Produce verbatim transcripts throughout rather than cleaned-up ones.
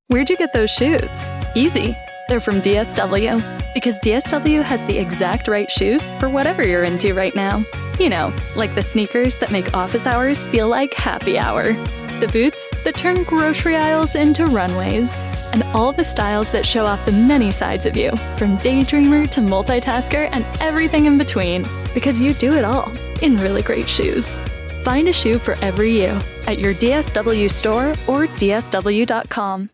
Where'd you get those shoes? Easy. They're from D S W. Because D S W has the exact right shoes for whatever you're into right now. You know, like the sneakers that make office hours feel like happy hour. The boots that turn grocery aisles into runways. And all the styles that show off the many sides of you, from daydreamer to multitasker and everything in between. Because you do it all in really great shoes. Find a shoe for every you at your D S W store or D S W dot com.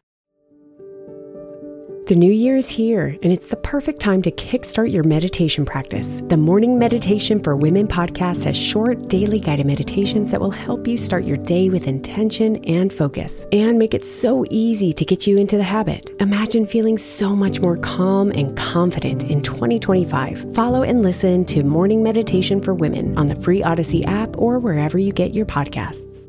The new year is here, and it's the perfect time to kickstart your meditation practice. The Morning Meditation for Women podcast has short, daily guided meditations that will help you start your day with intention and focus, and make it so easy to get you into the habit. Imagine feeling so much more calm and confident in twenty twenty-five. Follow and listen to Morning Meditation for Women on the free Odyssey app or wherever you get your podcasts.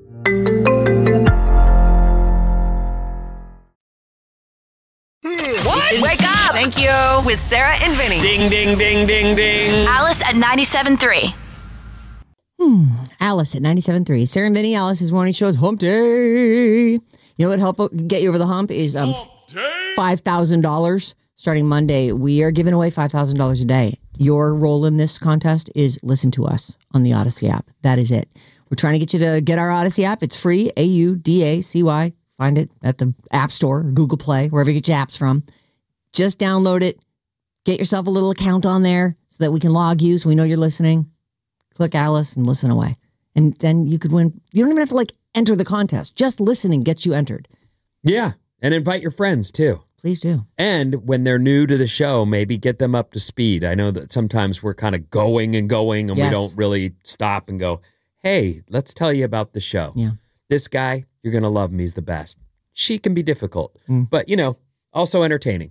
What? Wake up! Thank you. With Sarah and Vinny. Ding, ding, ding, ding, ding. Alice at ninety-seven point three. Hmm. Alice at ninety-seven point three. Sarah and Vinny, Alice's morning show's hump day. You know what help get you over the hump is um five thousand dollars starting Monday. We are giving away five thousand dollars a day. Your role in this contest is listen to us on the Odyssey app. That is it. We're trying to get you to get our Odyssey app. It's free. A U D A C Y. Find it at the App Store or Google Play, wherever you get your apps from. Just download it. Get yourself a little account on there so that we can log you so we know you're listening. Click Alice and listen away. And then you could win. You don't even have to like enter the contest. Just listening gets you entered. Yeah. And invite your friends too. Please do. And when they're new to the show, maybe get them up to speed. I know that sometimes we're kind of going and going and yes. we don't really stop and go, hey, let's tell you about the show. Yeah. This guy, you're going to love him. He's the best. She can be difficult, mm. but, you know, also entertaining.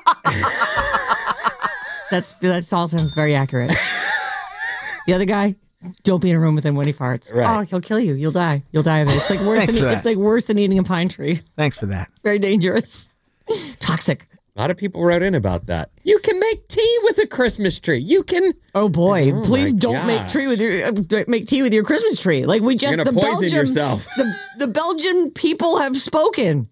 That's That's all sounds very accurate. The other guy, don't be in a room with him when he farts. Right. Oh, he'll kill you. You'll die. You'll die of it. It's like worse, than, it's like worse than eating a pine tree. Thanks for that. Very dangerous. Toxic. A lot of people wrote in about that. You can make tea with a Christmas tree. You can. Oh boy! Oh Please don't gosh. make tree with your uh, make tea with your Christmas tree. Like we just You're the gonna poison Belgian yourself. the the Belgian people have spoken.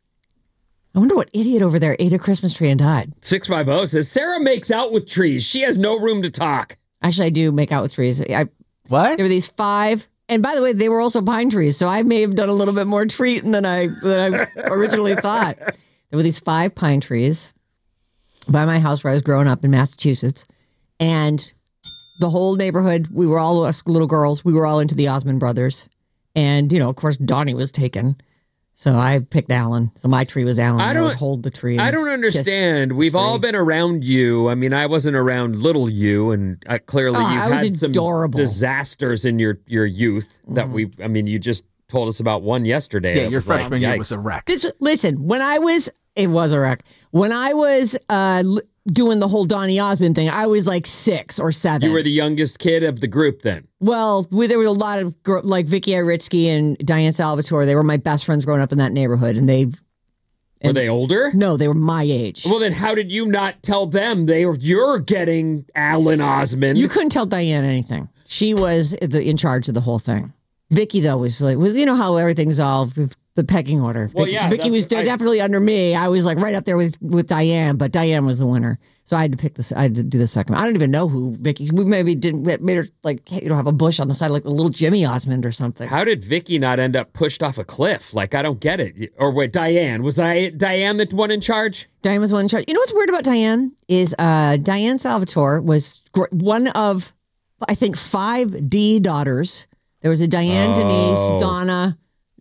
I wonder what idiot over there ate a Christmas tree and died. six five zero says Sarah makes out with trees. She has no room to talk. Actually, I do make out with trees. I what? There were these five. And by the way, they were also pine trees, so I may have done a little bit more treating than I than I originally thought. There were these five pine trees by my house where I was growing up in Massachusetts. And the whole neighborhood, we were all us little girls, we were all into the Osmond brothers. And, you know, of course, Donnie was taken. So I picked Alan. So my tree was Alan. I don't I would hold the tree. I don't understand. We've all been around you. I mean, I wasn't around little you, and uh, clearly oh, you've had some adorable. disasters in your, your youth that mm. we, I mean, you just told us about one yesterday. Yeah, your freshman like, year yikes. was a wreck. This, listen, when I was, it was a wreck. When I was uh, doing the whole Donny Osmond thing, I was like six or seven. You were the youngest kid of the group then? Well, we, there were a lot of, like Vicky Iritsky and Diane Salvatore. They were my best friends growing up in that neighborhood. And they... And were they older? No, they were my age. Well, then how did you not tell them they were, you're getting Alan Osmond? You couldn't tell Diane anything. She was the, in charge of the whole thing. Vicky, though, was like, was you know how everything's all the pecking order. Well, Vicky, yeah, Vicky was I, definitely under me. I was like right up there with, with Diane, but Diane was the winner. So I had to pick this. I had to do the second one. I don't even know who Vicky. We maybe didn't made her like you know have a bush on the side like the little Jimmy Osmond or something. How did Vicky not end up pushed off a cliff? Like I don't get it. Or wait, Diane was I Diane the one in charge? Diane was one in charge. You know what's weird about Diane is uh, Diane Salvatore was one of I think five D daughters. There was a Diane, oh. Denise, Donna,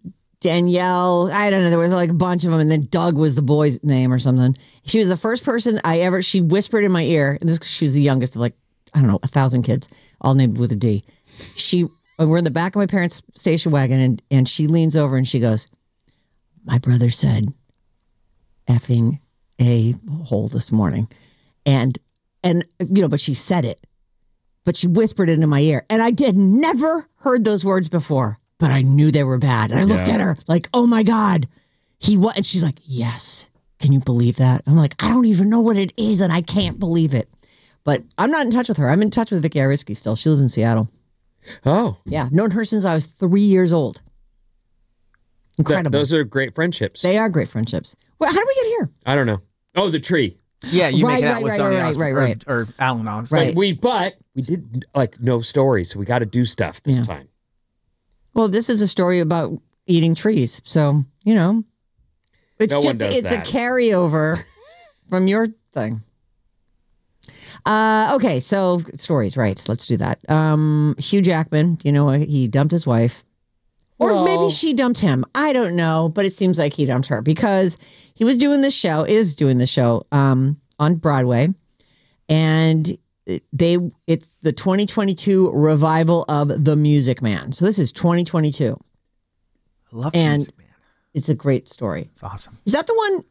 Danielle. I don't know. There was like a bunch of them. And then Doug was the boy's name or something. She was the first person I ever, she whispered in my ear, and this she was the youngest of like, I don't know, a thousand kids, all named with a D. She, we're in the back of my parents' station wagon, and, and she leans over and she goes, my brother said effing a hole this morning. And, and, you know, but she said it. But she whispered it into my ear. And I did never heard those words before. But I knew they were bad. And I looked yeah. at her like, oh my God. He what? And she's like, yes. Can you believe that? I'm like, I don't even know what it is. And I can't believe it. But I'm not in touch with her. I'm in touch with Vicky Iritsky still. She lives in Seattle. Oh. Yeah. Known her since I was three years old. Incredible. Th- those are great friendships. They are great friendships. Well, how did we get here? I don't know. Oh, the tree. Yeah, you Right, make it out right, with right, Donny right, Osmond, right, right. Or, or Alan Osmond. Right. But we, but we did like no story, so we got to do stuff this Yeah. time. Well, this is a story about eating trees. So, you know, it's No one just, does it's that. a carryover from your thing. Uh, okay, so stories, right? Let's do that. Um, Hugh Jackman, you know, he dumped his wife. Or Well- maybe she dumped him. I don't know, but it seems like he dumped her because he was doing this show, is doing this show um, on Broadway. And they it's the twenty twenty-two revival of The Music Man. So this is twenty twenty-two. I love And- music, man. It's a great story. It's awesome. Is that the one?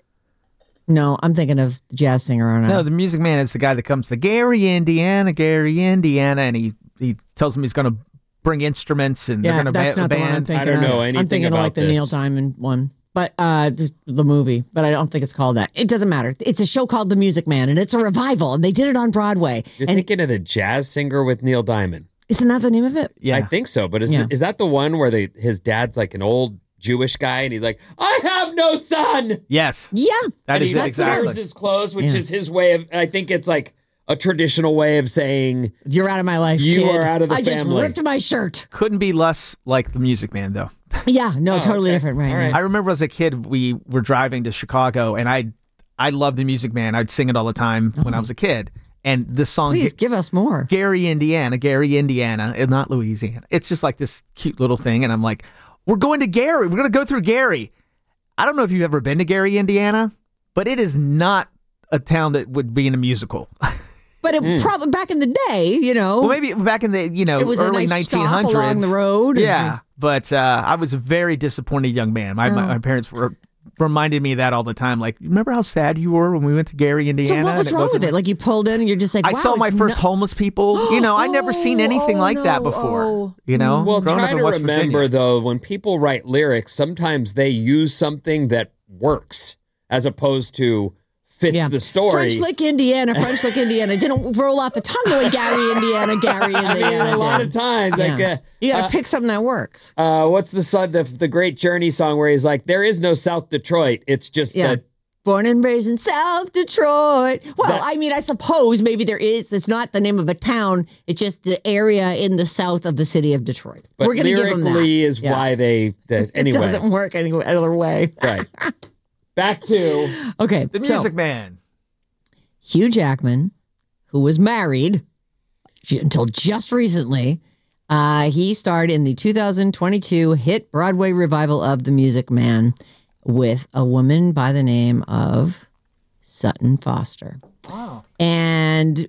No, I'm thinking of the jazz singer, aren't I? No, the Music Man is the guy that comes to Gary, Indiana, Gary, Indiana, and he, he tells him he's going to bring instruments and yeah, they're going to that's ba- not the one I'm band. thinking I don't of. know anything I'm thinking of about like the this. Neil Diamond one. But uh, the, the movie, but I don't think it's called that. It doesn't matter. It's a show called The Music Man, and it's a revival, and they did it on Broadway. You're and thinking of the jazz singer with Neil Diamond. isn't that the name of it? Yeah. I think so, but is Yeah. is that the one where they his dad's like an old Jewish guy and he's like, I have no son. Yes. Yeah. That and is he it, like, exactly. tears his clothes, which Yeah. is his way of. I think it's like a traditional way of saying You're out of my life, You kid. are out of the I just family. ripped my shirt. Couldn't be less like the Music Man, though. Yeah, no, Oh, totally okay. different. Right, All right. right. I remember as a kid, we were driving to Chicago, and I I loved the Music Man. I'd sing it all the time when I was a kid. And this song, Please give us more. Gary, Indiana, Gary, Indiana, and not Louisiana. It's just like this cute little thing. And I'm like, we're going to Gary. We're going to go through Gary. I don't know if you've ever been to Gary, Indiana, but it is not a town that would be in a musical. But it Mm. probably back in the day, you know, Well, maybe back in the, you know, it was early a nice nineteen stop hundreds. along the road. Yeah. But uh, I was a very disappointed young man. My, my, Oh. my parents were reminded me of that all the time. Like, remember how sad you were when we went to Gary, Indiana? So what was and wrong wasn't- with it? Like you pulled in and you're just like, I wow, saw my it's first not- homeless people. You know, I never seen Oh, anything oh, like that no, before. oh. You know, Well, Growing try up in to West remember Virginia. though, when people write lyrics, sometimes they use something that works as opposed to fits Yeah. the story. French Lick, Indiana, French Lick, Indiana. Didn't roll off the tongue the way Gary, Indiana, Gary, I Indiana. mean, a lot did. of times, like, Yeah. uh, you got to uh, pick something that works. uh, what's the song, the the great Journey song where he's like, "There is no South Detroit. It's just Yeah. that." Born and raised in South Detroit. Well, That- I mean, I suppose maybe there is. It's not the name of a town. It's just the area in the south of the city of Detroit. But We're going to give them that. lyrically is Yes. why they. That, anyway, It doesn't work any other way. right. Back to Okay, The so Music Man. Hugh Jackman, who was married until just recently, uh, he starred in the two thousand twenty-two hit Broadway revival of The Music Man with a woman by the name of Sutton Foster. Wow. And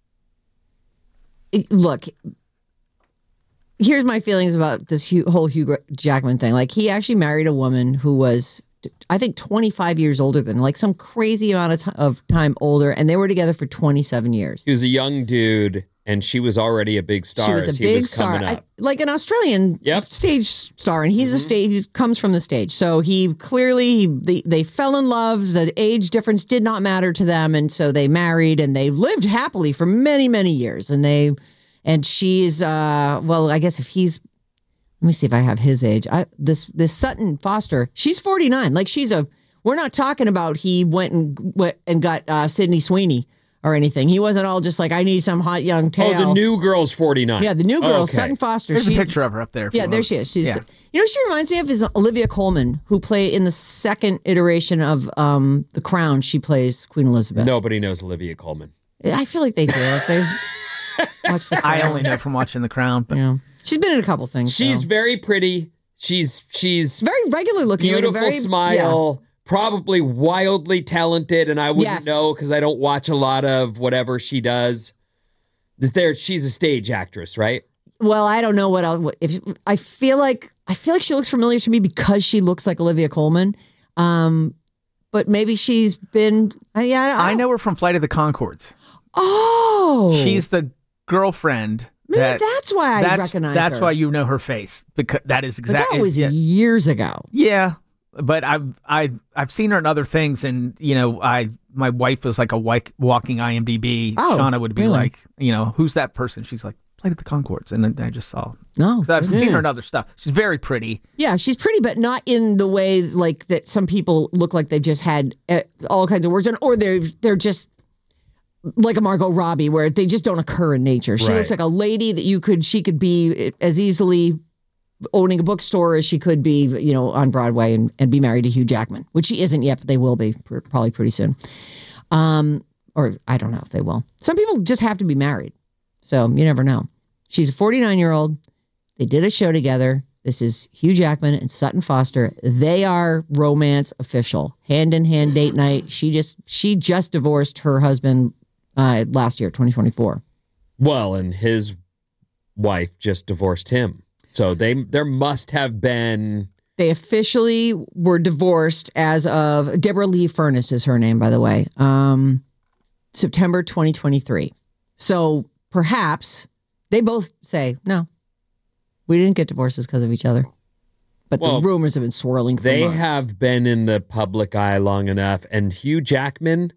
it- look, here's my feelings about this Hugh, whole Hugh Jackman thing. Like, he actually married a woman who was, I think, twenty-five years older than, like, some crazy amount of, t- of time older, and they were together for twenty-seven years. he was a young dude, and she was already a big star. She was as a he big was star, coming I- up. like an Australian Yep. stage star, and he's a stage he comes from the stage. So he clearly he, they, they fell in love. The age difference did not matter to them, and so they married and they lived happily for many many years. And they and she's uh well, I guess if he's let me see if I have his age. I this this Sutton Foster, she's forty-nine. Like, she's a we're not talking about he went and went and got uh, Sydney Sweeney or anything. He wasn't all just like, I need some hot young tail. Oh, the new girl's forty-nine. Yeah, the new girl, Okay. Sutton Foster. There's she, a picture of her up there. if you Yeah, want. there she is. She's, Yeah. you know, what she reminds me of is Olivia Colman, who played in the second iteration of um, The Crown. She plays Queen Elizabeth. Nobody knows Olivia Colman. I feel like they do. If they've watched The Crown. I only know from watching The Crown, but Yeah. She's been in a couple things. She's so. very pretty. She's she's very regular looking. like a beautiful very, smile. Probably wildly talented, and I wouldn't Yes. know because I don't watch a lot of whatever she does. That there, she's a stage actress, right? Yeah. Well, I don't know what else. what- If I feel like I feel like she looks familiar to me because she looks like Olivia Colman. Um, but maybe she's been. Uh, yeah, I, I don't- know her from Flight of the Conchords. Oh, She's the girlfriend. maybe that- that's why I that's, recognize That's her. why you know her face, because that is But exactly. that was yeah, years ago. yeah, but I've I've I've seen her in other things, and you know, I my wife was like a wi- walking I M D B. Oh, Shauna would be really? like, you know, who's that person? She's like, Flight of the Conchords, and then I just saw. No, because I've yeah. seen her in other stuff. She's very pretty. Yeah, she's pretty, but not in the way like that. Some people look like they just had uh, all kinds of words, and or they're they're just like a Margot Robbie, where they just don't occur in nature. She Right. looks like a lady that you could she could be as easily owning a bookstore as she could be, you know, on Broadway and, and be married to Hugh Jackman, which she isn't yet, but they will be pr- probably pretty soon. Um, or I don't know if they will. Some people just have to be married, so you never know. She's a forty-nine-year-old. They did a show together. This is Hugh Jackman and Sutton Foster. They are romance official, hand in hand date night. She just she just divorced her husband uh, last year, twenty twenty-four. Well, and his wife just divorced him. So they there must have been. They officially were divorced as of Deborah Lee Furness is her name, by the way. Um, September twenty twenty-three. So perhaps they both say no. We didn't get divorces because of each other. But Well, the rumors have been swirling for They months. have been in the public eye long enough. And Hugh Jackman,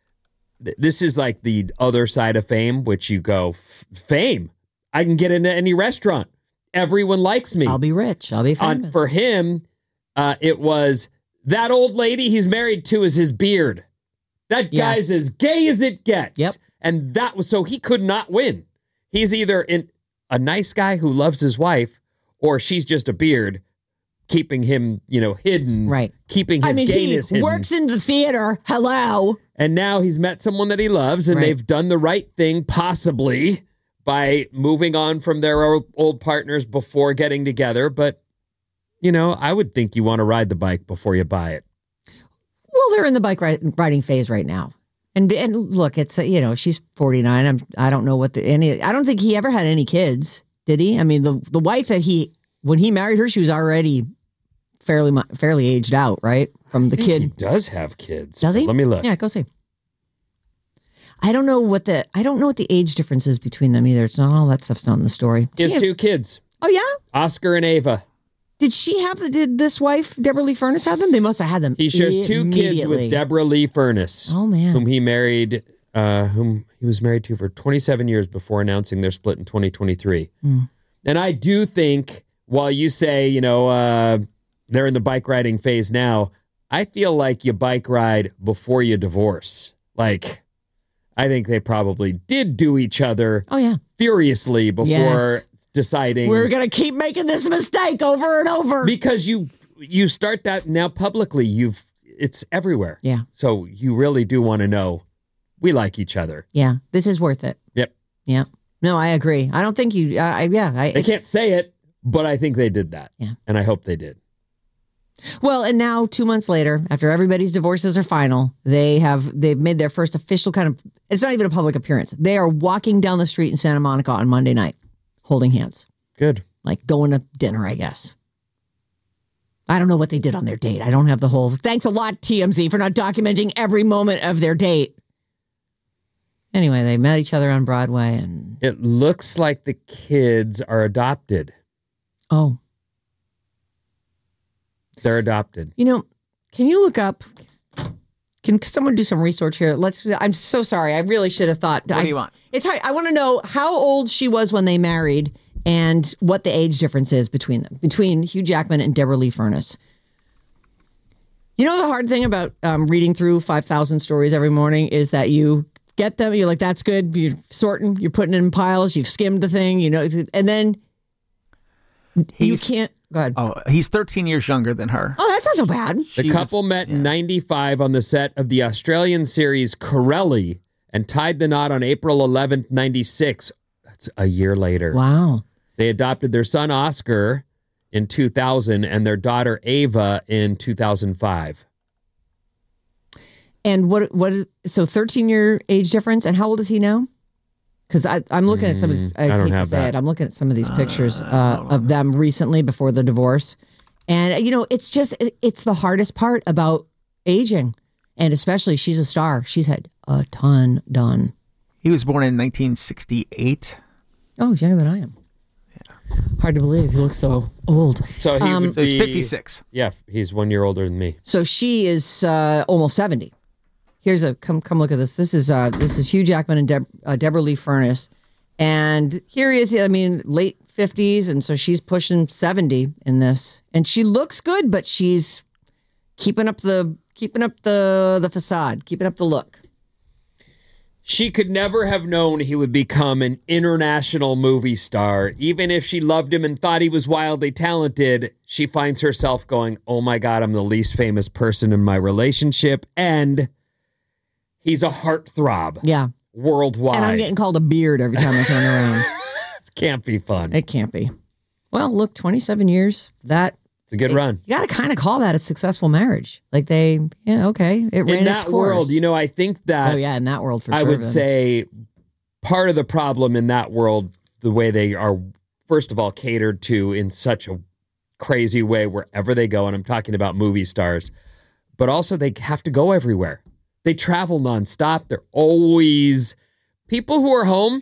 th- this is like the other side of fame, which you go, fame. I can get into any restaurant. Everyone likes me. I'll be rich. I'll be famous. On, for him, uh, it was that old lady he's married to is his beard. That guy's Yes. as gay as it gets. Yep. And that was so he could not win. He's either in a nice guy who loves his wife, or she's just a beard, keeping him, you know, hidden. Right. Keeping his I mean, gayness he hidden. works in the theater. Hello. And now he's met someone that he loves, and Right. they've done the right thing, possibly, by moving on from their old, old partners before getting together. But, you know, I would think you want to ride the bike before you buy it. Well, they're in the bike ri- riding phase right now. And and look, it's, uh, you know, she's forty-nine. I'm, I don't know what the, any, I don't think he ever had any kids, did he? I mean, the, the wife that he, when he married her, she was already fairly, mu- fairly aged out, right? From the I think kid. He does have kids. Does he? Let me look. Yeah, go see. I don't know what the I don't know what the age difference is between them either. It's not all that stuff's not in the story. He has She- two kids, Oh yeah. Oscar and Ava. Did she have the? Did this wife Deborah Lee Furness have them? They must have had them. He shares two kids immediately. with Deborah Lee Furness. Oh, man. Whom he married, uh, whom he was married to for twenty-seven years before announcing their split in twenty twenty-three. Mm. And I do think, while you say, you know, uh, they're in the bike riding phase now, I feel like you bike ride before you divorce. Like, I think they probably did do each other Oh yeah. furiously before Yes. deciding. We're gonna keep making this mistake over and over. Because you you start that now publicly, you've it's everywhere. Yeah. So you really do want to know we like each other. Yeah. This is worth it. Yep. Yeah. No, I agree. I don't think you. Uh, I yeah. I, They can't say it, but I think they did that. Yeah. And I hope they did. Well, and now two months later, after everybody's divorces are final, they have they've made their first official kind of. It's not even a public appearance. They are walking down the street in Santa Monica on Monday night, holding hands, Good. like going to dinner, I guess. I don't know what they did on their date. I don't have the whole. Thanks a lot, T M Z, for not documenting every moment of their date. Anyway, they met each other on Broadway, and It looks like the kids are adopted. oh, They're adopted. you know, can you look up? Can someone do some research here? Let's. I'm so sorry. I really should have thought. What I, do you want? It's hard. I want to know how old she was when they married and what the age difference is between them, between Hugh Jackman and Deborah Lee Furness. You know, the hard thing about um, reading through five thousand stories every morning is that you get them, you're like, that's good. You're sorting, you're putting it in piles, you've skimmed the thing, you know, and then you He's- can't. Go ahead. Oh, he's thirteen years younger than her. Oh, that's not so bad. The She couple was- met in ninety-five on the set of the Australian series Corelli and tied the knot on April eleventh, ninety-six. That's a year later. Wow. They adopted their son Oscar in two thousand and their daughter Ava in two thousand five. And what, what, is- so thirteen year age difference. And how old is he now? Because I'm looking at some of these, I, I don't hate to have say that. it. I'm looking at some of these pictures uh, of them recently before the divorce. And, you know, it's just, it- it's the hardest part about aging. And especially, she's a star. She's had a ton done. He was born in nineteen sixty-eight. Oh, he's younger than I am. Yeah. Hard to believe. He looks so old. So he Um, would So he's be- fifty-six. Yeah, he's one year older than me. So she is uh, almost seventy. Here's a come come look at this. This is uh, this is Hugh Jackman and Deb, uh, Deborah Lee Furness, And here he is, I mean, late fifties, and so she's pushing seventy in this. And she looks good, but she's keeping up the keeping up the the facade, keeping up the look. She could never have known he would become an international movie star. Even if she loved him and thought he was wildly talented, she finds herself going, oh my God, I'm the least famous person in my relationship. And he's a heartthrob. Yeah. Worldwide. And I'm getting called a beard every time I turn around. It can't be fun. It can't be. Well, look, twenty-seven years, that... It's a good it, run. You got to kind of call that a successful marriage. Like they, yeah, okay. It ran in its that course. world, you know, I think that... Oh, yeah, in that world, for I sure. I would then. say part of the problem in that world, the way they are, first of all, catered to in such a crazy way wherever they go, and I'm talking about movie stars, but also they have to go everywhere. They travel nonstop. They're always... People who are home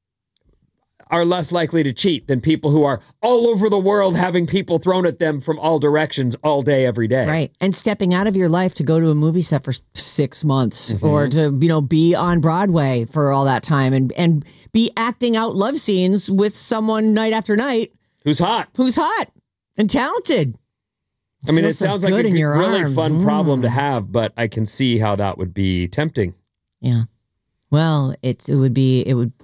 are less likely to cheat than people who are all over the world having people thrown at them from all directions all day, every day. Right. And stepping out of your life to go to a movie set for six months Mm-hmm. or to, you know, be on Broadway for all that time and, and be acting out love scenes with someone night after night. Who's hot. Who's hot and talented. I mean, it Feels so sounds like good a in good, your really arms. fun Mm. problem to have, but I can see how that would be tempting. Yeah. Well, it, it would be, it would,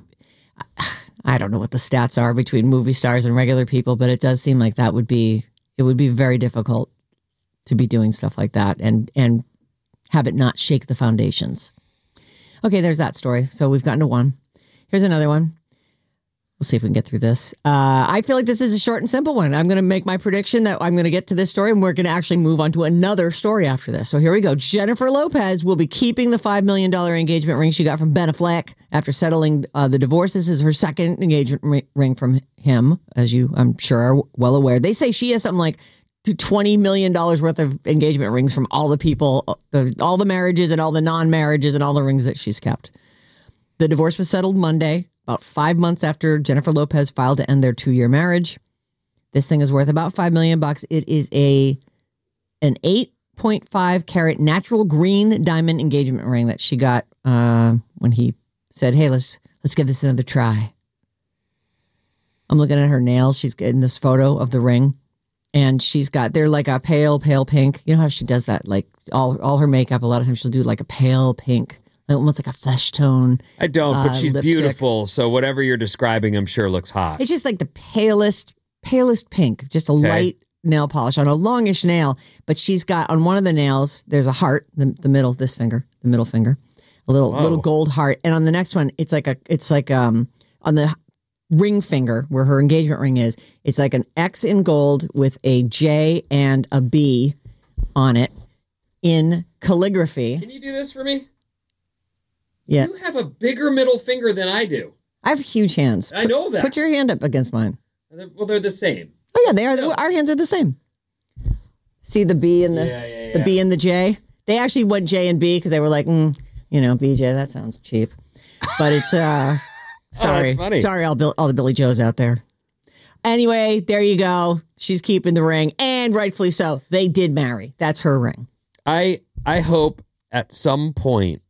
I don't know what the stats are between movie stars and regular people, but it does seem like that would be, it would be very difficult to be doing stuff like that and, and have it not shake the foundations. Okay, there's that story. So we've gotten to one. Here's another one. We'll see if we can get through this. Uh, I feel like this is a short and simple one. I'm going to make my prediction that I'm going to get to this story and we're going to actually move on to another story after this. So here we go. Jennifer Lopez will be keeping the five million dollars engagement ring she got from Ben Affleck after settling uh, the divorce. This is her second engagement ring from him, as you, I'm sure, are well aware. They say she has something like twenty million dollars worth of engagement rings from all the people, the, all the marriages and all the non-marriages and all the rings that she's kept. The divorce was settled Monday, about five months after Jennifer Lopez filed to end their two-year marriage. This thing is worth about five million bucks. It is a an eight point five carat natural green diamond engagement ring that she got uh, when he said, "Hey, let's let's give this another try." I'm looking at her nails. She's in this photo of the ring, and she's got they're like a pale, pale pink. You know how she does that? Like all all her makeup. A lot of times she'll do like a pale pink. Almost like a flesh tone. I don't, but uh, she's lipstick. beautiful. So whatever you're describing, I'm sure looks hot. It's just like the palest, palest pink, just a Okay. light nail polish on a longish nail. But she's got on one of the nails, there's a heart, the, the middle, this finger, the middle finger, a little Whoa. little gold heart. And on the next one, it's like a, it's like um on the ring finger where her engagement ring is, it's like an X in gold with a J and a B on it in calligraphy. Can you do this for me? Yeah, You have a bigger middle finger than I do. I have huge hands. I know that. Put your hand up against mine. Well, they're the same. Oh yeah, they are. No. Our hands are the same. See the B and the Yeah, yeah, the yeah. B and the J. They actually went J and B because they were like, mm, you know, B J. That sounds cheap. But it's uh, sorry, that's funny. sorry, all Bill, all the Billy Joes out there. Anyway, there you go. She's keeping the ring, and rightfully so. They did marry. That's her ring. I I hope at some point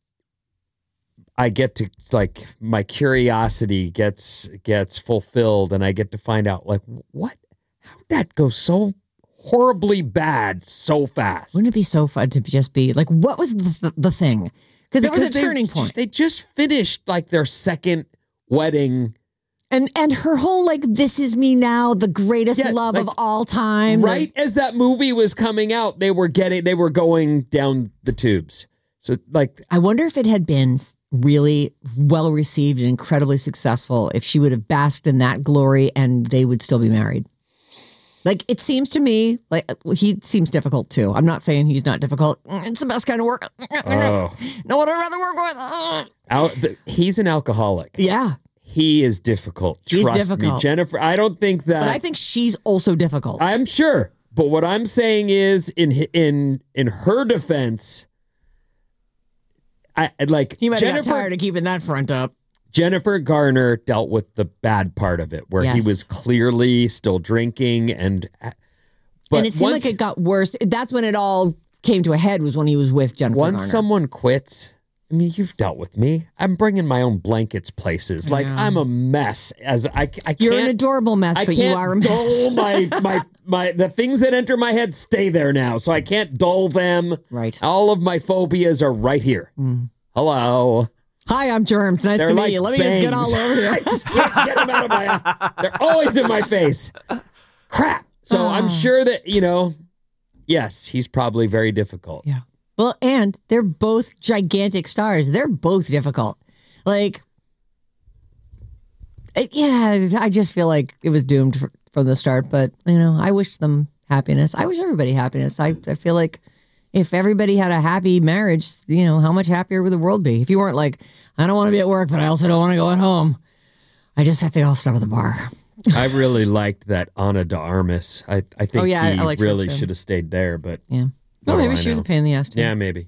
I get to like my curiosity gets gets fulfilled and I get to find out like what how did that go so horribly bad so fast. Wouldn't it be so fun to just be like, what was the th- the thing? Because there was a they- turning point. They just finished like their second wedding. And and her whole like, this is me now, the greatest Yeah, love like, of all time. Right as that movie was coming out, they were getting they were going down the tubes. So like I wonder if it had been really well received and incredibly successful, if she would have basked in that glory and they would still be married. Like, it seems to me like he seems difficult too. I'm not saying he's not difficult. It's the best kind of work. oh, No one I'd rather work with. out, the, he's an alcoholic. Yeah. He is difficult. He's Trust me, difficult. Jennifer. I don't think that. But I think she's also difficult. I'm sure. But what I'm saying is, in in in her defense, I I'd like he might have got Jennifer. tired of keeping that front up. Jennifer Garner dealt with the bad part of it, where Yes. he was clearly still drinking, and but and it seemed once, like it got worse. That's when it all came to a head, was when he was with Jennifer once Garner. someone quits, I mean, you've dealt with me. I'm bringing my own blankets places. Like, Yeah. I'm a mess. As I, I can't, You're an adorable mess, I but can't you are a mess. dull my, my, my, the things that enter my head stay there now. So I can't dull them. Right. All of my phobias are right here. Mm. Hello. Hi, I'm Germs. Nice They're to meet like you. Let me bangs. just get all over here. I just can't get them out of my, they're always in my face. Crap. So Oh. I'm sure that, you know, yes, he's probably very difficult. Yeah. Well, and they're both gigantic stars. They're both difficult. Like, it, yeah, I just feel like it was doomed for, from the start. But, you know, I wish them happiness. I wish everybody happiness. I, I feel like if everybody had a happy marriage, you know, how much happier would the world be? If you weren't like, I don't want to be at work, but I also don't want to go at home. I just have to all stop at the bar. I really liked that Ana de Armas. I, I think Oh, yeah, he I liked her really too. should have stayed there, but Yeah. what Well, do maybe I she was know? a pain in the ass, too. Yeah, maybe.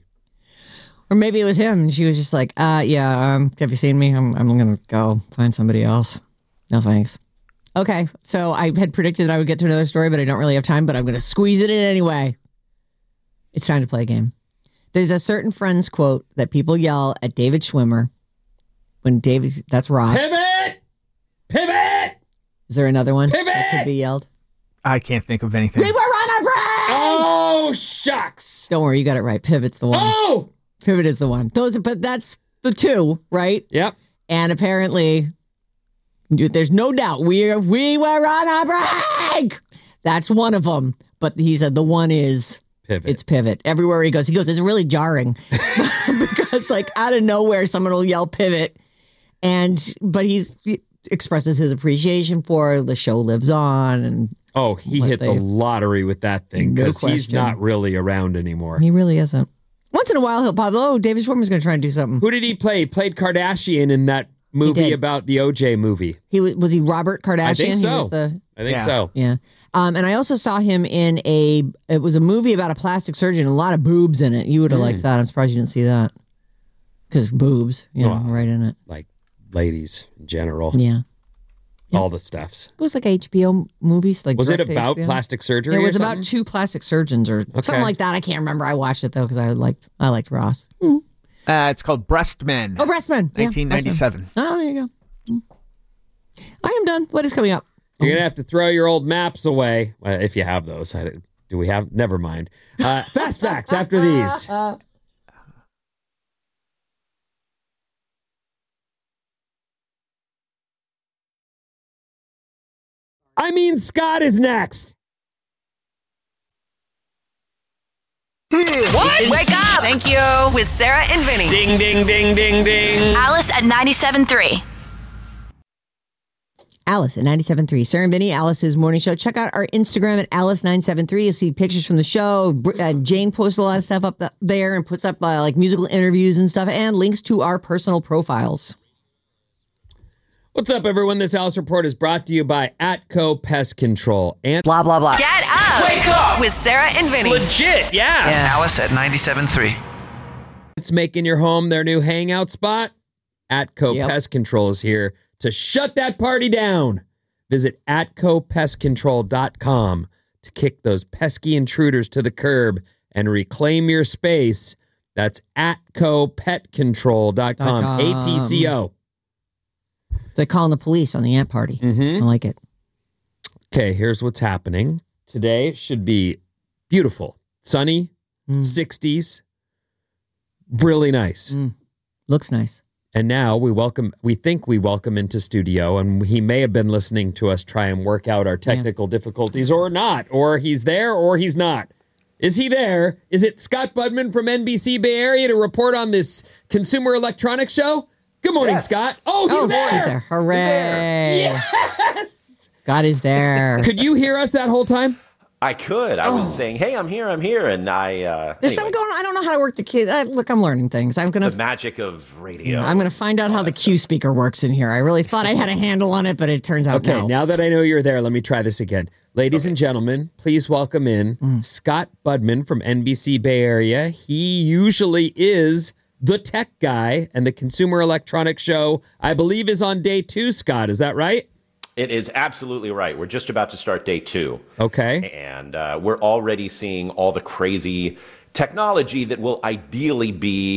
Or maybe it was him, and she was just like, uh, yeah, um, have you seen me? I'm, I'm going to go find somebody else. No, thanks. Okay, so I had predicted that I would get to another story, but I don't really have time, but I'm going to squeeze it in anyway. It's time to play a game. There's a certain Friends quote that people yell at David Schwimmer when David, that's Ross. Pivot! Pivot! Is there another one Pivot! that could be yelled? I can't think of anything. We were on a break! Oh, shucks. Don't worry, you got it right. Pivot's the one. Oh! Pivot is the one. Those, but that's the two, right? Yep. And apparently, there's no doubt we we were on a break. That's one of them. But he said the one is Pivot. it's pivot. Everywhere he goes, he goes, it's really jarring because like out of nowhere, someone will yell pivot, and but he's he expresses his appreciation for the show lives on, and Oh, he What hit they- the lottery with that thing No because he's question. not really around anymore. he really isn't. Once in a while, he'll pop. Oh, David Schwimmer's going to try and do something. Who did he play? He played Kardashian in that movie did. about the O J movie. He was, was he Robert Kardashian? I think He so. was the, I think Yeah. so. Yeah. Um, and I also saw him in a, it was a movie about a plastic surgeon, a lot of boobs in it. You would have liked that. I'm surprised you didn't see that. Because boobs, you know, Wow. right in it. Like ladies in general. Yeah. All the stuffs. It was like H B O movies. Like Was it direct to about H B O. plastic surgery Yeah, it or was something? about two plastic surgeons or Okay. something like that. I can't remember. I watched it though because I liked I liked Ross. Uh, it's called Breast Men. Oh, Breastman. Yeah, nineteen ninety-seven. Breastman. Oh, there you go. Mm. I am done. What is coming up? You're going to have to throw your old maps away. Well, if you have those. I, do we have? Never mind. Uh, fast facts after these. I mean, Scott is next. What? Wake up! Thank you. With Sarah and Vinny. Ding, ding, ding, ding, ding. Alice at ninety-seven point three. Alice at ninety-seven point three. Sarah and Vinny, Alice's morning show. Check out our Instagram at Alice nine seven three. You'll see pictures from the show. Br- Uh, Jane posts a lot of stuff up th- there and puts up uh, like musical interviews and stuff and links to our personal profiles. What's up, everyone? This Alice Report is brought to you by Atco Pest Control. And Blah, blah, blah. Get up! Wake up! With Sarah and Vinny. legit, yeah. Alice at ninety-seven point three. It's making your home their new hangout spot. Atco Yep. Pest Control is here to shut that party down. Visit atco pest control dot com to kick those pesky intruders to the curb and reclaim your space. That's atco pet control dot com. Dot com. A T C O. It's like calling the police on the ant party. Mm-hmm. I like it. Okay, here's what's happening. Today should be beautiful. Sunny, Mm. sixties. Really nice. Mm. Looks nice. And now we welcome, we think we welcome into studio, and he may have been listening to us try and work out our technical difficulties or not, or he's there or he's not. Is he there? Is it Scott Budman from N B C Bay Area to report on this Consumer Electronics Show? Good morning, Scott. Oh, he's oh, there. he's there. Hooray. Yes. Scott is there. Could you hear us that whole time? I could. I was saying, "Hey, I'm here. I'm here," and I. Uh, There's anyway, something going on. I don't know how to work the key. Uh, look, I'm learning things. I'm going the to magic of radio. I'm going to find out how the Q speaker works in here. I really thought I had a handle on it, but it turns out Okay, no. now that I know you're there, let me try this again. Ladies and gentlemen, please welcome in Mm. Scott Budman from N B C Bay Area. He usually is the tech guy, and the Consumer Electronics Show, I believe, is on day two, Scott. Is that right? It is absolutely right. We're just about to start day two. Okay. And uh, we're already seeing all the crazy technology that will ideally be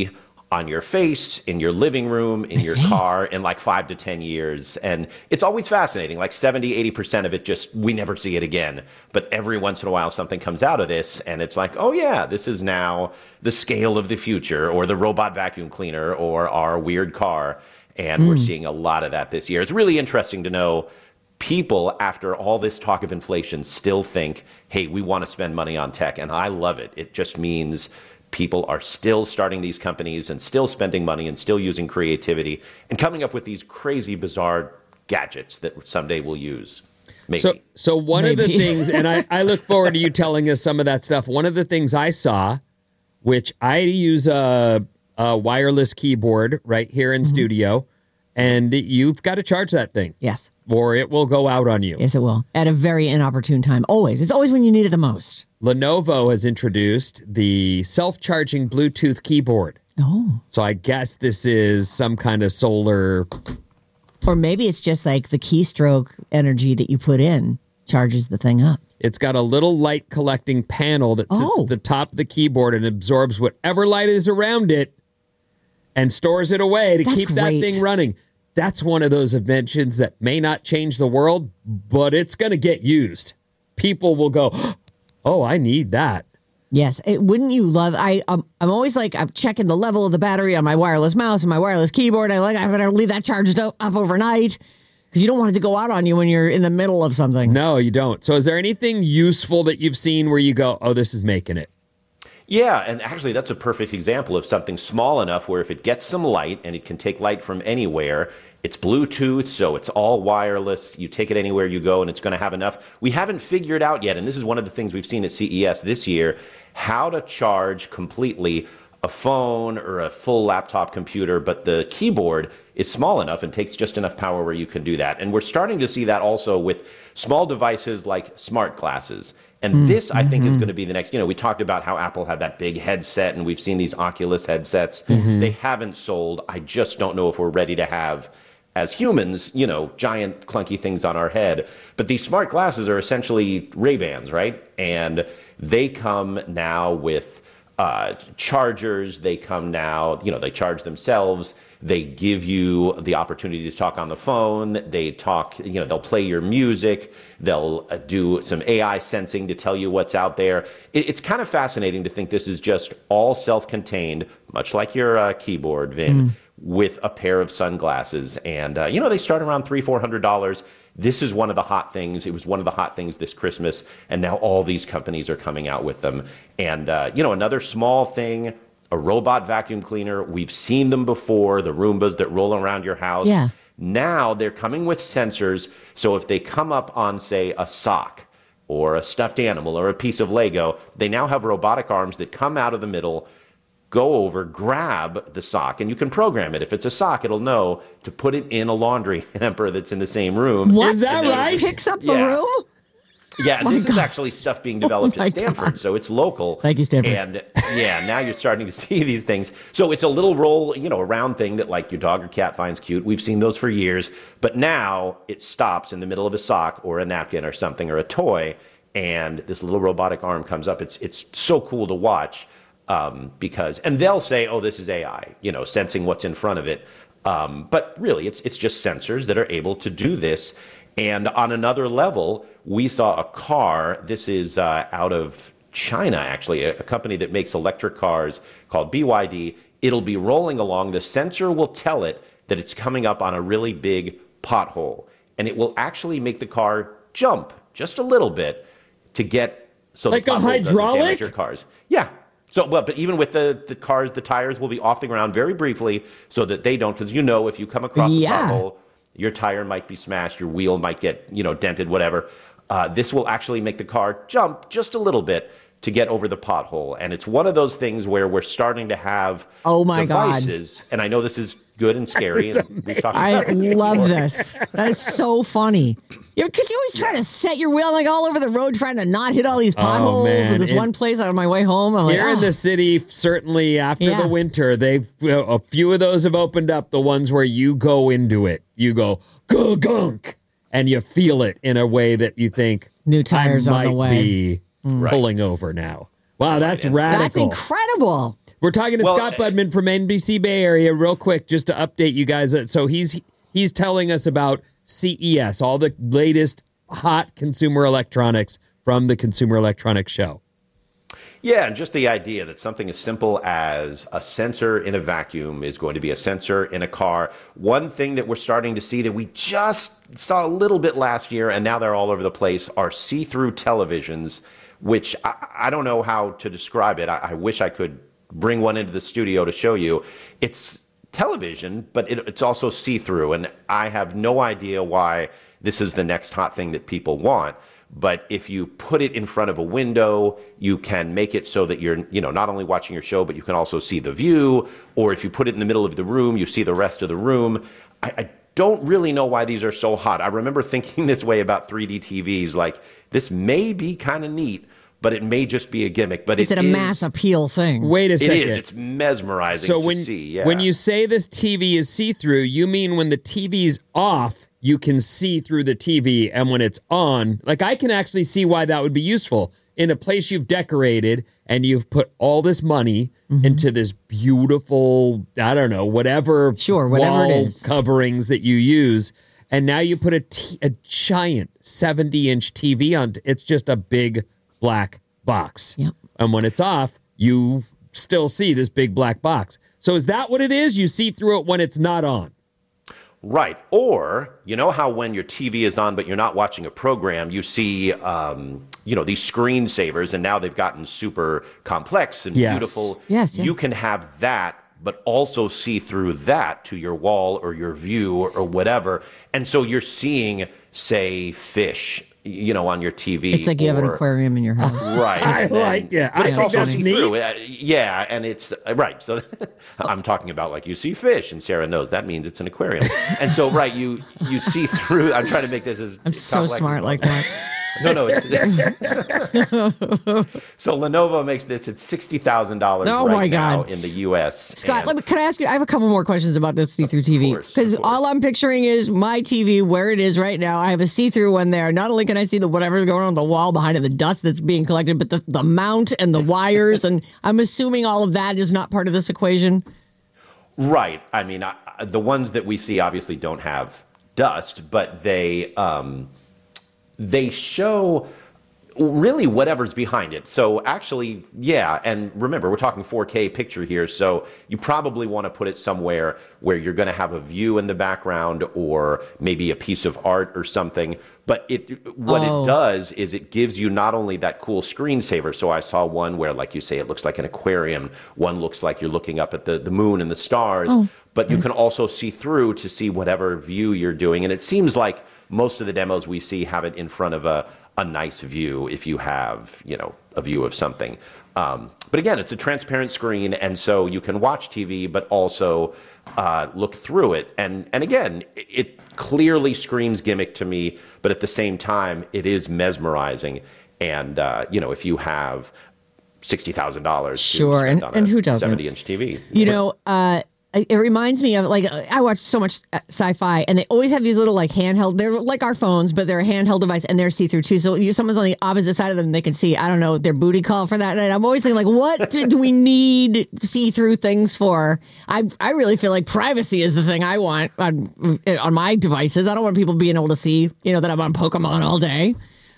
on your face, in your living room, in My your face. car in like five to ten years. And it's always fascinating. Like seventy, eighty percent of it just, we never see it again. But every once in a while, something comes out of this and it's like, oh yeah, this is now the scale of the future, or the robot vacuum cleaner, or our weird car. And Mm. we're seeing a lot of that this year. It's really interesting to know people, after all this talk of inflation, still think, hey, we want to spend money on tech. And I love it. It just means people are still starting these companies and still spending money and still using creativity and coming up with these crazy, bizarre gadgets that someday we'll use. Maybe. So, so one of the Maybe. things, and I, I look forward to you telling us some of that stuff. One of the things I saw, which I use a, a wireless keyboard right here in studio, and you've got to charge that thing, Yes. or it will go out on you. Yes, it will. At a very inopportune time. Always. It's always when you need it the most. Lenovo has introduced the self-charging Bluetooth keyboard. Oh. So I guess this is some kind of solar. Or maybe it's just like the keystroke energy that you put in charges the thing up. It's got a little light collecting panel that sits Oh. at the top of the keyboard and absorbs whatever light is around it and stores it away to That's keep that great. thing running. That's one of those inventions that may not change the world, but it's going to get used. People will go, oh, I need that. Yes. It, wouldn't you love? I um, I'm always like I'm checking the level of the battery on my wireless mouse and my wireless keyboard. I like I better leave that charged up, up overnight because you don't want it to go out on you when you're in the middle of something. No, you don't. So is there anything useful that you've seen where you go, oh, this is making it? Yeah, and actually that's a perfect example of something small enough where if it gets some light, and it can take light from anywhere, it's Bluetooth, so it's all wireless. You take it anywhere you go, and it's going to have enough. We haven't figured out yet, and this is one of the things we've seen at C E S this year, how to charge completely a phone or a full laptop computer, but the keyboard is small enough and takes just enough power where you can do that. And we're starting to see that also with small devices like smart glasses. And this, I think, is going to be the next. You know, we talked about how Apple had that big headset, and we've seen these Oculus headsets. They haven't sold. I just don't know if we're ready to have, as humans, you know, giant clunky things on our head. But these smart glasses are essentially Ray-Bans, right? And they come now with uh, chargers. They come now, you know, they charge themselves. They give you the opportunity to talk on the phone. They talk, you know, they'll play your music. They'll uh, do some A I sensing to tell you what's out there. It, it's kind of fascinating to think this is just all self-contained, much like your uh, keyboard, Vin, with a pair of sunglasses. And, uh, you know, they start around three hundred dollars, four hundred dollars. This is one of the hot things. It was one of the hot things this Christmas. And now all these companies are coming out with them. And, uh, you know, another small thing, a robot vacuum cleaner. We've seen them before, the Roombas that roll around your house. Yeah. Now they're coming with sensors. So if they come up on, say, a sock or a stuffed animal or a piece of Lego, they now have robotic arms that come out of the middle, go over, grab the sock, and you can program it. If it's a sock, it'll know to put it in a laundry hamper that's in the same room. What? Is that And then- right? Picks up the Yeah. room? Yeah, My this is God. actually stuff being developed Oh my at Stanford, God. so it's local. Thank you, Stanford. And yeah, now you're starting to see these things. So it's a little roll, you know, a round thing that like your dog or cat finds cute. We've seen those for years, but now it stops in the middle of a sock or a napkin or something or a toy, and this little robotic arm comes up. It's it's so cool to watch um, because, and they'll say, oh, this is A I, you know, sensing what's in front of it. Um, but really, it's it's just sensors that are able to do this. And on another level, we saw a car. This is uh, out of China, actually, a, a company that makes electric cars called B Y D. It'll be rolling along. The sensor will tell it that it's coming up on a really big pothole. And it will actually make the car jump just a little bit to get so Like the a pothole doesn't hydraulic? damage your cars. Yeah. So, well, but even with the, the cars, the tires will be off the ground very briefly so that they don't, because you know if you come across Yeah. a pothole, your tire might be smashed, your wheel might get, you know, dented, whatever. Uh, this will actually make the car jump just a little bit to get over the pothole. And it's one of those things where we're starting to have Oh, my God. devices. And I know this is good and scary. And we've talked I about it love before. this. That is so funny. Because you always try to set your wheel like all over the road, trying to not hit all these potholes. man. And this It- one place on my way home, I'm like, Here in oh. the city, certainly after Yeah. the winter, they've a few of those have opened up. The ones where you go into it, you go gunk, and you feel it in a way that you think New tires I on the might way. be Right. pulling over now. Wow, that's Right, and- radical. That's incredible. We're talking to Well, Scott uh, Budman from N B C Bay Area real quick just to update you guys. So he's he's telling us about C E S, all the latest hot consumer electronics from the Consumer Electronics Show. Yeah, and just the idea that something as simple as a sensor in a vacuum is going to be a sensor in a car. One thing that we're starting to see that we just saw a little bit last year, and now they're all over the place, are see-through televisions, which I, I don't know how to describe it. I, I wish I could bring one into the studio to show you. It's television, but it, it's also see-through, and I have no idea why this is the next hot thing that people want. But if you put it in front of a window, you can make it so that you're, you know, not only watching your show, but you can also see the view. Or if you put it in the middle of the room, you see the rest of the room. I, I don't really know why these are so hot. I remember thinking this way about three D T Vs, like this may be kind of neat, but it may just be a gimmick. But Is it, it a is, mass appeal thing? Wait a It second. is. It's mesmerizing so to when, see. Yeah. when you say this T V is see-through, you mean when the T V's off, you can see through the T V, and when it's on, like I can actually see why that would be useful. In a place you've decorated and you've put all this money mm-hmm. into this beautiful, I don't know, whatever, sure, whatever wall it is. coverings that you use, and now you put a, t- a giant seventy-inch T V on, it's just a big black box. Yep. And when it's off, you still see this big black box. So is that what it is? You see through it when it's not on? Right. Or, you know how when your T V is on, but you're not watching a program, you see, um, you know, these screensavers, and now they've gotten super complex and Yes. beautiful. Yes, yeah. You can have that, but also see through that to your wall or your view or, or whatever. And so you're seeing, say, fish, you know, on your T V. It's like you have an or- aquarium in your house. Right. I And then- like it. But I it's think also that's see-through. neat. Uh, Yeah, and it's uh, right. So I'm talking about like you see fish, and Sarah knows that means it's an aquarium. And so right, you you see through. I'm trying to make this as I'm so complex as smart like that. No, no. It's, so Lenovo makes this at sixty thousand dollars Oh, right my now God. in the U S. Scott, And- let me, can I ask you? I have a couple more questions about this see-through T V. course, Because of course. all I'm picturing is my T V where it is right now. I have a see-through one there. Not only can I see the whatever's going on the wall behind it, the dust that's being collected, but the, the mount and the wires. And I'm assuming all of that is not part of this equation. Right. I mean, I, I- the ones that we see obviously don't have dust, but they um, they show really whatever's behind it. So actually, yeah, and remember, we're talking four K picture here, so you probably want to put it somewhere where you're going to have a view in the background or maybe a piece of art or something. But it what Oh. it does is it gives you not only that cool screensaver. So I saw one where, like you say, it looks like an aquarium. One looks like you're looking up at the, the moon and the stars. Oh, but you nice. can also see through to see whatever view you're doing. And it seems like most of the demos we see have it in front of a, a nice view if you have, you know, a view of something. Um, but again, it's a transparent screen, and so you can watch T V, but also uh, look through it. And and again, it, it clearly screams gimmick to me, but at the same time, it is mesmerizing. And uh, you know, if you have sixty thousand dollars, Sure, and- on and a who doesn't? seventy-inch T V, You know, uh, it reminds me of like I watch so much sci-fi, and they always have these little like handheld. They're like our phones, but they're a handheld device, and they're see-through too. So you, someone's on the opposite side of them, they can see. I don't know their booty call for that. And I'm always thinking like, what do, do we need see-through things for? I I really feel like privacy is the thing I want on on my devices. I don't want people being able to see, you know, that I'm on Pokemon all day.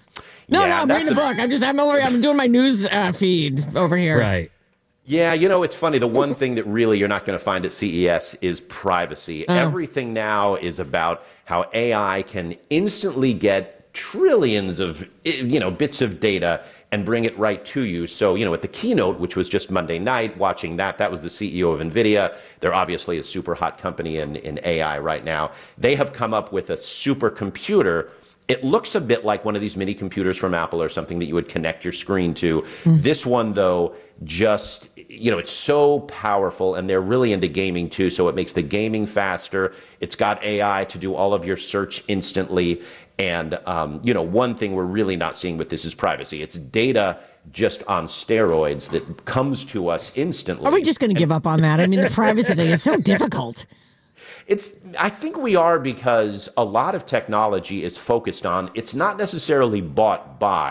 No, Yeah, no, I'm that's reading a a- book. I'm just I'm over. I'm doing my news uh, feed over here. Right. Yeah, you know, it's funny. The one thing that really you're not going to find at C E S is privacy. Oh. Everything now is about how A I can instantly get trillions of, you know, bits of data and bring it right to you. So, you know, at the keynote, which was just Monday night, watching that, that was the C E O of NVIDIA. They're obviously a super hot company in, in A I right now. They have come up with a supercomputer. It looks a bit like one of these mini computers from Apple or something that you would connect your screen to. Mm. This one, though, just, you know, it's so powerful, and they're really into gaming too, so it makes the gaming faster. It's got A I to do all of your search instantly. And, um, you know, one thing we're really not seeing with this is privacy. It's data just on steroids that comes to us instantly. Are we just going to give up on that? I mean, the privacy thing is so difficult. It's, I think we are, because a lot of technology is focused on, it's not necessarily bought by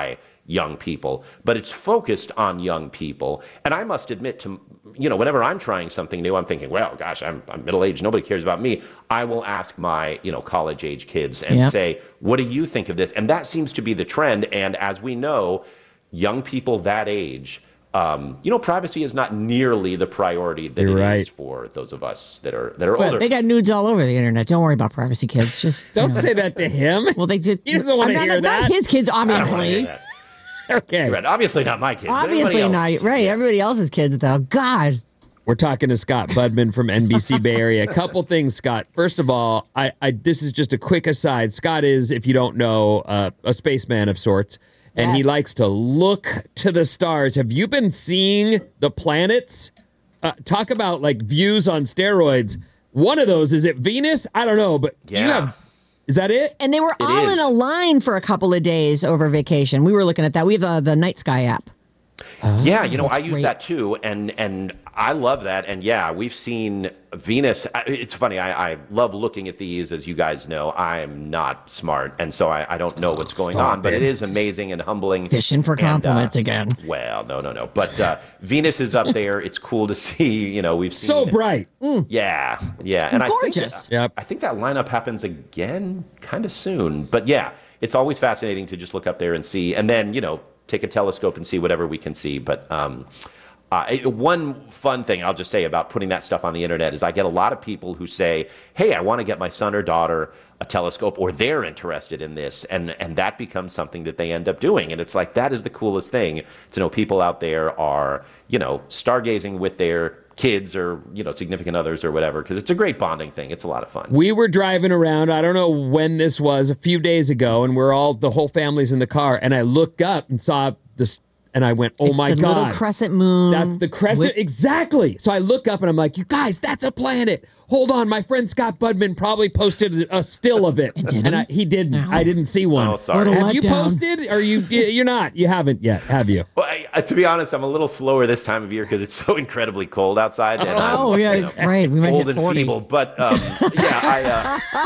young people, but it's focused on young people. And I must admit to, you know, whenever I'm trying something new, I'm thinking, well, gosh, I'm, I'm middle-aged. Nobody cares about me. I will ask my, you know, college-age kids and Yep. say, what do you think of this? And that seems to be the trend. And as we know, young people that age, um, you know, privacy is not nearly the priority that You're it right. is for those of us that are that are But older. they got nudes all over the internet. Don't worry about privacy, kids. Just you Don't know. say that to him. Well, they did. He doesn't want I'm to not- hear not that. his kids, I don't wanna hear obviously. that. Okay. Right. Obviously not my kids. but Obviously everybody not. else. Right. Everybody else's kids, though. God. We're talking to Scott Budman from N B C Bay Area. A couple things, Scott. First of all, I, I this is just a quick aside. Scott is, if you don't know, uh, a spaceman of sorts, and he Yes. likes to look to the stars. Have you been seeing the planets? Uh, talk about like views on steroids. One of those, is it Venus? I don't know, but you Yeah. have. Is that it? And they were all is. in a line for a couple of days over vacation. We were looking at that. We have uh, the Night Sky app. Yeah, you know, that's I use great. that too, and and I love that. And yeah, we've seen Venus. I- It's funny. I, I love looking at these, as you guys know. I'm not smart, and so I, I don't know what's going Stop on. But it. it is amazing and humbling. Fishing for And, uh, compliments again. Well, no, no, no. But uh, Venus is up there. It's cool to see. You know, we've seen So bright. Yeah, yeah, and Gorgeous. I think, Yep. I think that lineup happens again kind of soon. But yeah, it's always fascinating to just look up there and see, and then you know take a telescope and see whatever we can see. But um, uh, it- one fun thing I'll just say about putting that stuff on the internet is I get a lot of people who say, "Hey, I want to get my son or daughter a telescope," or they're interested in this, and and that becomes something that they end up doing. And it's like that is the coolest thing to know. People out there are you know stargazing with their kids or you know significant others or whatever, because it's a great bonding thing. It's a lot of fun. We were driving around, I don't know when this was, a few days ago, and we're all, the whole family's in the car, and I looked up and saw this, and I went, oh It's my the God. little crescent moon. That's the crescent. with- Exactly. So I look up and I'm like, you guys, that's a planet. Hold on. My friend Scott Budman probably posted a still of it. did and he? I, he didn't. No. I didn't see one. Oh, sorry. What a Have you letdown. posted? Are you, you're not. You haven't yet, have you? Well, I, I- to be honest, I'm a little slower this time of year because it's so incredibly cold outside. And Oh, I'm, yeah, you know, it's right. We might old hit and forty. feeble. But um, yeah, I uh,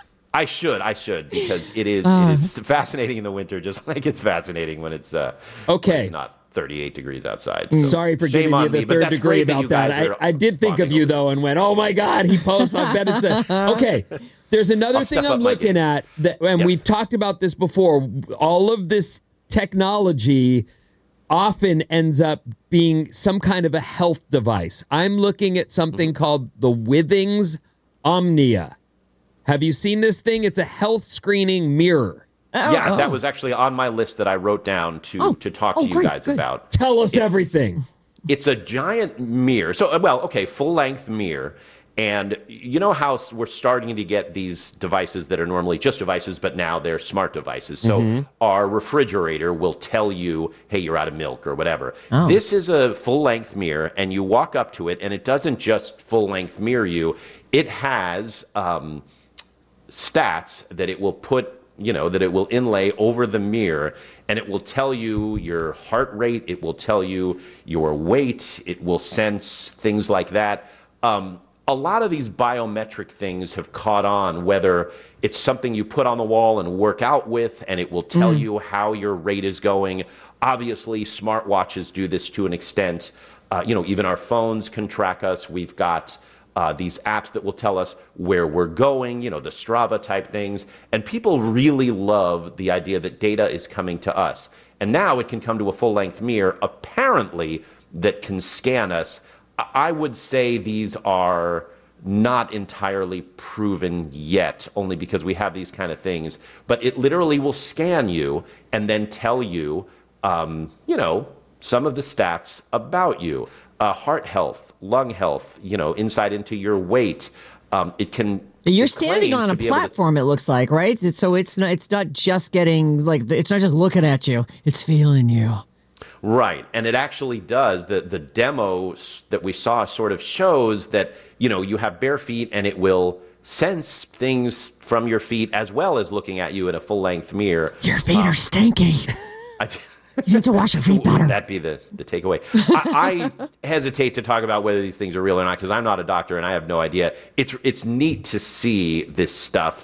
I should, I should, because it is Uh. it is fascinating in the winter, just like it's fascinating when it's uh, Okay. when it's not thirty-eight degrees outside. So Sorry for shame giving on you the me, but third that's degree great you about that. guys I, are I did think of bonding you, over though, and went, oh my God, he posts. I bet it's a. Okay. There's another I'll thing step I'm up my looking game. at, that, and Yes. we've talked about this before. All of this technology often ends up being some kind of a health device. I'm looking at something Mm-hmm. called the Withings Omnia. Have you seen this thing? It's a health screening mirror. Yeah, that was actually on my list that I wrote down to Oh. to talk Oh, to you great, guys good. about. Tell us It's- everything. It's a giant mirror. So, uh, well, okay, full length mirror. And you know how s- we're starting to get these devices that are normally just devices, but now they're smart devices. So our refrigerator will tell you, hey, you're out of milk or whatever. This is a full length mirror, and you walk up to it, and it doesn't just full length mirror you, it has um, stats that it will put you know, that it will inlay over the mirror, and it will tell you your heart rate, it will tell you your weight, it will sense things like that. Um, a lot of these biometric things have caught on, whether it's something you put on the wall and work out with, and it will tell you how your rate is going. Obviously, smartwatches do this to an extent. Uh, you know, even our phones can track us. We've got Uh, these apps that will tell us where we're going, you know, the Strava type things. And people really love the idea that data is coming to us. And now it can come to a full length mirror, apparently, that can scan us. I I would say these are not entirely proven yet, only because we have these kind of things. But it literally will scan you and then tell you, um, you know, some of the stats about you. Uh, heart health, lung health, you know, insight into your weight. Um, it can. You're it standing claims on to a be able to- platform. It looks like, right? It's- So it's not. It's not just getting like. It's not just looking at you. It's feeling you. Right, and it actually does. The the demos that we saw sort of shows that you know you have bare feet, and it will sense things from your feet as well as looking at you in a full length mirror. Your feet are stinky. I, You need to wash your feet better. Would that be the, the takeaway? I, I hesitate to talk about whether these things are real or not because I'm not a doctor and I have no idea. It's it's neat to see this stuff.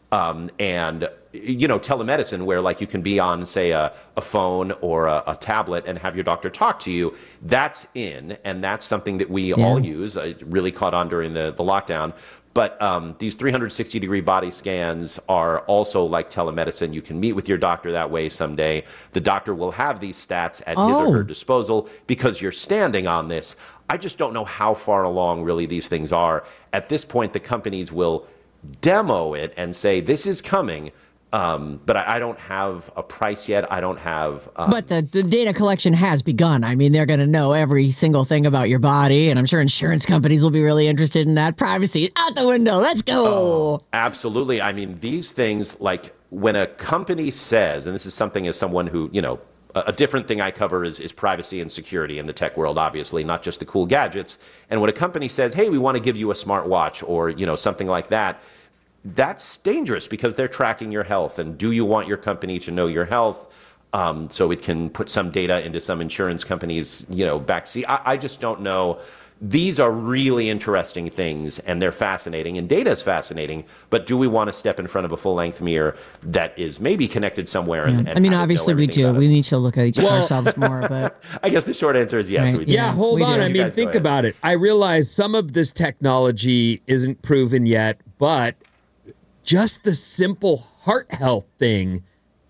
Um, and, you know, telemedicine where like you can be on, say, a, a phone or a, a tablet and have your doctor talk to you, that's in. And that's something that we Yeah. all use. It really caught on during the, the lockdown. But um, these three hundred sixty degree body scans are also like telemedicine. You can meet with your doctor that way someday. The doctor will have these stats at his or Oh. her disposal because you're standing on this. I just don't know how far along really these things are. At this point, the companies will demo it and say, this is coming. Um, but I, I don't have a price yet. I don't have. Um, But the, the data collection has begun. I mean, they're going to know every single thing about your body, and I'm sure insurance companies will be really interested in that. Privacy out the window. Let's go. Oh, absolutely. I mean, these things, like when a company says, and this is something as someone who, you know, a, a different thing I cover is, is privacy and security in the tech world, obviously, not just the cool gadgets. And when a company says, hey, we want to give you a smartwatch or, you know, something like that, that's dangerous because they're tracking your health. And do you want your company to know your health um, so it can put some data into some insurance company's, you know, backseat? I, I just don't know. These are really interesting things, and they're fascinating, and data is fascinating. But do we want to step in front of a full-length mirror that is maybe connected somewhere? And, and I mean, have it know obviously we everything do. about We us? need to look at each Well- ourselves more, but I guess the short answer is yes. Right. We do. Yeah, Yeah, hold we on. do. I You mean, guys go think ahead. about it. I realize some of this technology isn't proven yet, but just the simple heart health thing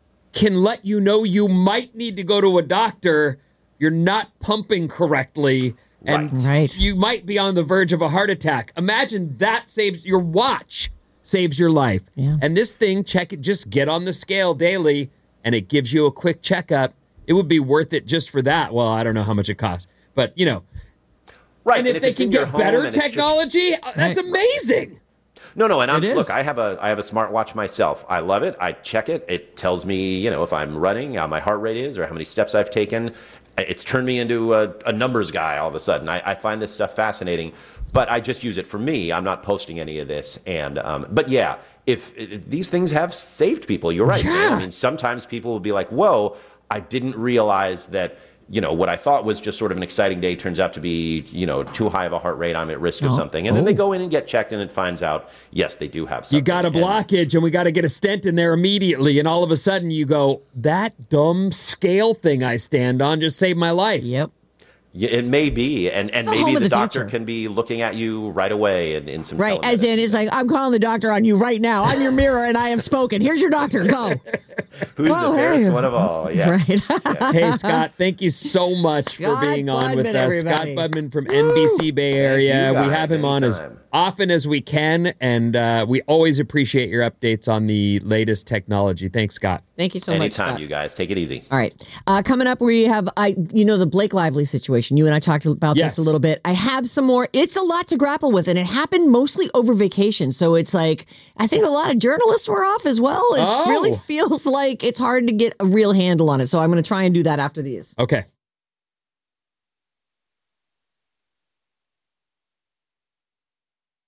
can let you know you might need to go to a doctor. You're not pumping correctly, and Right. Right. you might be on the verge of a heart attack. Imagine that saves your watch, saves your life. Yeah. And this thing, check it, just get on the scale daily, and it gives you a quick checkup. It would be worth it just for that. Well, I don't know how much it costs, but you know. Right. And if, if they it's can in your get home better and it's just- technology, uh, that's Right. amazing. No, no, and I'm, It is. look, I have a I have a smartwatch myself. I love it. I check it. It tells me, you know, if I'm running, how my heart rate is, or how many steps I've taken. It's turned me into a, a numbers guy all of a sudden. I, I find this stuff fascinating, but I just use it for me. I'm not posting any of this. And um, but yeah, if, if these things have saved people, you're right. Man. Yeah. I mean, sometimes people will be like, "Whoa, I didn't realize that." You know, what I thought was just sort of an exciting day turns out to be, you know, too high of a heart rate. I'm at risk of Oh. something. And then they go in and get checked and it finds out, yes, they do have something. You got a And- blockage, and we got to get a stent in there immediately. And all of a sudden, you go, that dumb scale thing I stand on just saved my life. yep. Yeah, it may be, and, and The home maybe of the, the doctor future. can be looking at you right away in, in some Right. As in, telemedicine. it's like, I'm calling the doctor on you right now. I'm your mirror and I have spoken. Here's your doctor. Go. Who's Well, the fairest hey. one of all? Yes. Right. Yes. Hey, Scott, thank you so much Scott for being on with Budman, us. everybody. Scott Budman from N B C Bay Area. you We guys, have him on as anytime. often as we can, and uh, we always appreciate your updates on the latest technology. Thanks, Scott. Thank you so much. Anytime, Scott. you guys. Take it easy. All right. Uh, coming up, we have, I, you know, the Blake Lively situation. You and I talked about Yes. this a little bit. I have some more. It's a lot to grapple with, and it happened mostly over vacation. So it's like, I think a lot of journalists were off as well. It Oh. really feels like it's hard to get a real handle on it. So I'm going to try and do that after these. Okay.